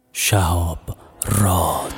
Shahab Rad.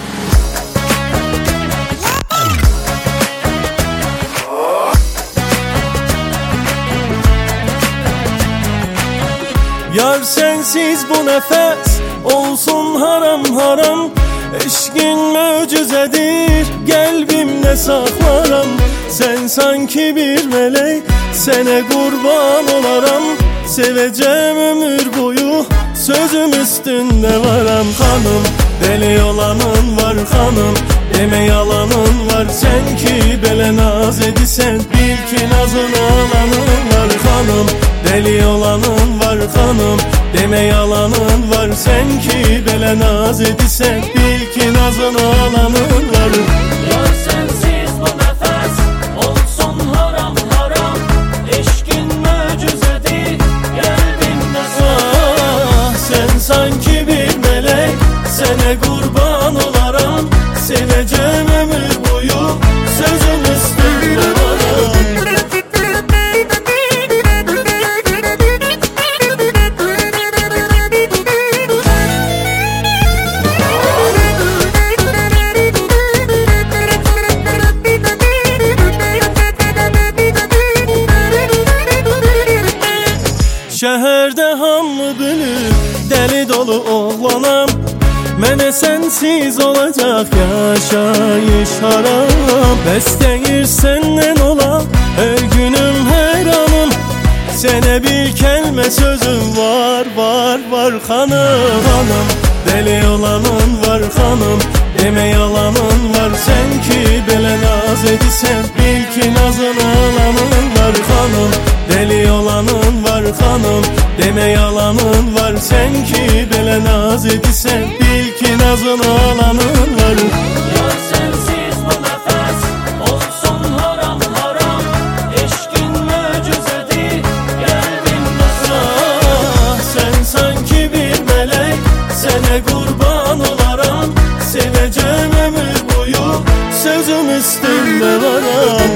Yar sensiz bu nefes olsun haram haram. Eşkin mucizedir, kalbimde saklaram. Sen sanki bir melek, sene kurban olaram. Seveceğim ömür boyu, sözüm üstünde varam. Hanım, deli olanın var hanım, deme yalanın var. Sen ki bele naz edisen, bil ki nazını alanın var hanım. Deli olanın var hanım, deme yalanın var. Sen ki bele naz edisen, bil ki nazını alanın var. Yar sensiz bu nefes olsun haram haram. Eşkin mucizedir, kalbimde Ah, sen sanki bir melek, sene kurban olaram. Seveceğim ömür boyu, sözüm üstünde varam. Şehirde hamı bilir, deli dolu oğlanam. Mene sensiz olacak yaşayış haram. Besteyir senden ola her günüm her anım. Sene bir kelime sözüm var hanım. Hanım, deli olanın var hanım, deme yalanın var. Sen ki bele naz edisen, bil ki nazını alanın var hanım. Deli olanın var hanım, deme yalanın var. Sen ki bele naz edisen, bil ki nazını alanın var. Yar sensiz bu nefes olsun haram haram. Eşkin mucizedir, kalbimde Ah, sen sanki bir melek, sene kurban olaram. Seveceğim ömür boyu, sözüm üstünde varam.